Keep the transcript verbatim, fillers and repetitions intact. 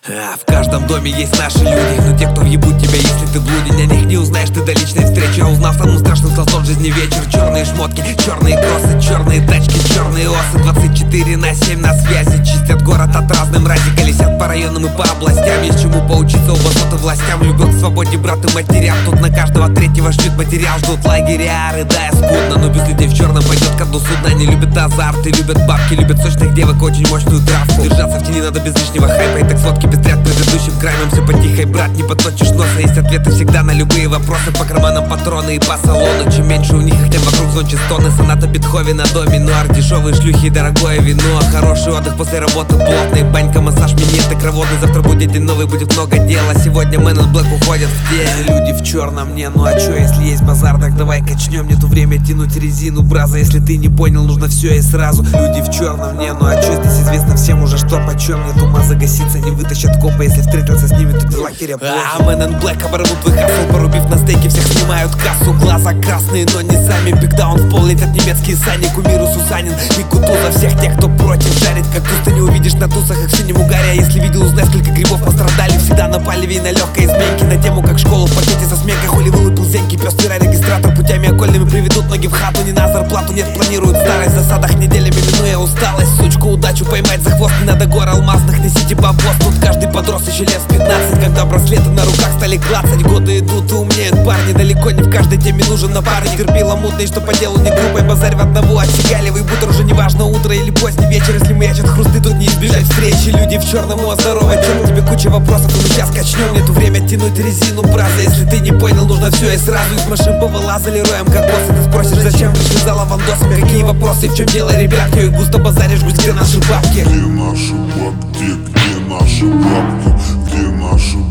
А, в каждом доме есть наши люди, но те, кто въебут тебя, если ты блудень. О них не узнаешь ты до личной встречи, а узнав, самым страшным стал тот жизни вечер. Черные шмотки, черные кроссы, черные тачки, черные осы. Двадцать четыре на семь на связи, чистят город от разной мрази. Колесят по районам и по областям, есть чему поучиться у высот и властям. Любят к свободе брат и матерям, тут на каждого третьего шьют материал. Ждут лагеря, рыдая скудно, но без людей в черном пойдет ко дну судна. Не любят азарт и любят бабки, любят сочных девок, очень мощную травку. Держаться в тени надо без лишнего хайпа, и так сводки пестрят предыдущим краймом. Все потихой, брат, не подточишь носа. Есть ответы всегда на любые вопросы, по карманам патроны и по салону. Чем меньше у них, тем вокруг зончи стоны. Соната Бетховена, доминуар, дешевые шлюхи и дорогое вино. Хороший отдых после работы плотный, банька, массаж, минет и кроводный. Завтра будет день новый, будет много дела. Сегодня Men in Black уходят в день. Люди в черном, не, ну а чё, если есть базар, так давай качнем. Нету время тянуть резину, браза. Если ты не понял, нужно все и сразу. Люди в черном, не, ну а чё, здесь известно всем уже, что почем. Нет ума загаситься, не вытащат копа. Если встретился с ними, то дела херя плохи. А Men in Black оборвут твой хасл, порубив на стейки, всех снимают кассу. Глаза красные, но не сами. Бигдаун в пол летят немецкие сани. Кумиру Сусанин и Кутузов, всех тех, кто против жарит. Как ты не увидишь на тусах их в синем угаре. А если видел, узнай, сколько грибов пострадали. Всегда напали на легкой изменки, на тему, как школу в пакете со сменкой. Хули вылупил зеньки, пес вчера регистратор. Путями окольными приведут ноги в хату. Не на зарплату, нет, планируют старость. В засадах неделями минуя усталость. Сучку удачу поймать за хвост. Не надо гор алмазных, несите бабос. Тут каждый подрос еще лет в пятнадцать. Когда браслеты на руках стали клацать. Годы идут и умнеют парни. Далеко не в каждой теме нужен напарник. Терпила мутный, что по делу не группой. Базарь в одного отсигаливай бутер. Уже неважно, утро или поздний вечер. Если маячат хрусты, тут не избежать встречи. Люди в черном, о, здорово, чем тебе куча вопросов, и мы сейчас качнем. Нету время тянуть резину, браза. Если ты не понял, нужно все и сразу. Из машин повылазали роем, как боссы. Ты спросишь, зачем пришли зала вандосами? Какие вопросы, в чем дело, ребятки? И густо базаришь, гусь, где наши бабки? Где наши бабки, где наши бабки, где наши